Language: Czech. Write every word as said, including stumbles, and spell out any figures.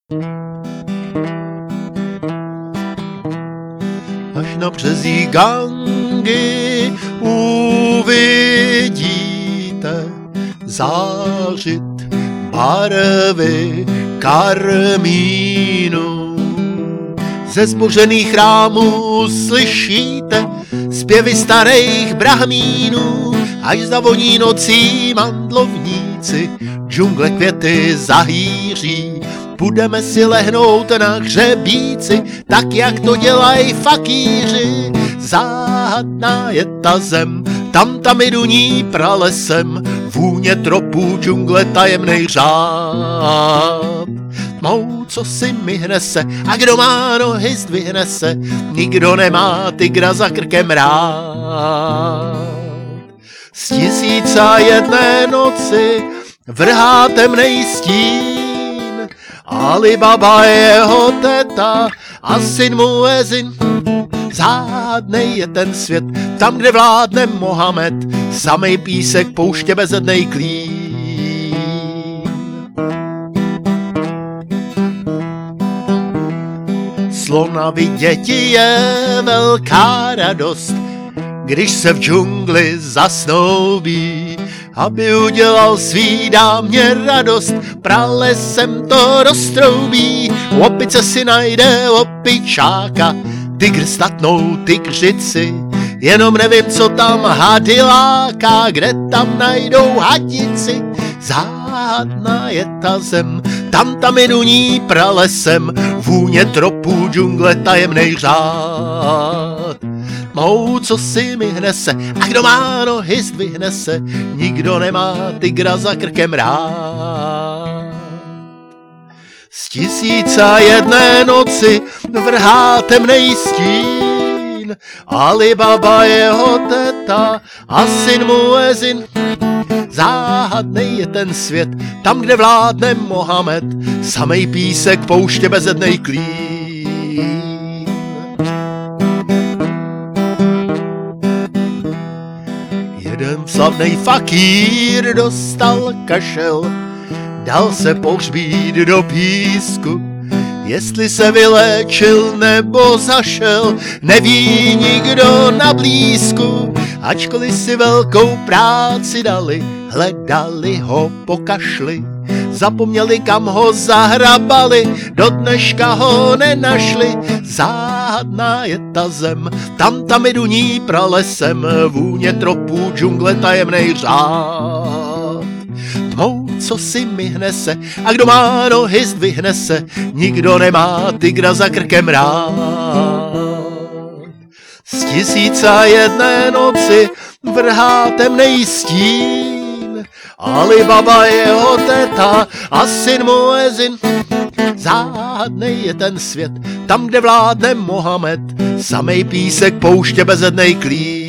Až na březí Gangy uvidíte zářit barvy karmínu. Ze zbořených chrámů slyšíte zpěvy starých brahmínů, až zavoní nocí mandlovníci džungle květy zahýří. Budeme si lehnout na hřebíci, tak jak to dělají fakíři. Záhadná je ta zem, tam tam i duní pralesem, vůně tropů džungle tajemnej řád. Tmou, co si mi hnese, a kdo má nohy zdvihne se, nikdo nemá tygra za krkem rád. Z tisíce jedné noci vrhá temnej stín, Ali Baba jeho teta a syn Muezin. Zádnej je ten svět, tam, kde vládne Mohamed, samej písek pouště bezednej klín. Slona viděti je velká radost, když se v džungli zasnoubí, aby udělal svý dámě radost, pralesem to roztroubí. Opice si najde opičáka, tygr statnou tygřici, jenom nevím, co tam hady láká, kde tam najdou hadici. Záhadná je ta zem, tam tam i duní pralesem, vůně tropů džungle tajemnej řád. Mou, co si mi hnese, a kdo má nohy zdvihne se, nikdo nemá tygra za krkem rád. Z tisíce jedné noci vrhá temnej stín, Ali Baba jeho teta a syn Muezin. Záhadnej je ten svět, tam, kde vládne Mohamed, samej písek pouště bezednej klín. Jeden slavnej fakír dostal kašel, dal se pohřbít do písku. Jestli se vyléčil nebo zašel, neví nikdo na blízku. Ačkoliv si velkou práci dali, hledali ho po kašli. Zapomněli, kam ho zahrabali, do dneška ho nenašli. Záhadná je ta zem, tam tam i duní pralesem, vůně tropů džungle tajemnej řád. Tmou, co si mi hnese, a kdo má nohy zdvihne se, nikdo nemá tygra za krkem rád. Z tisíce jedné noci vrhá temnej stín, Ali Baba jeho teta a syn Muezin. Záhadnej je ten svět, tam, kde vládne Mohamed, samej písek pouště bezednej klín.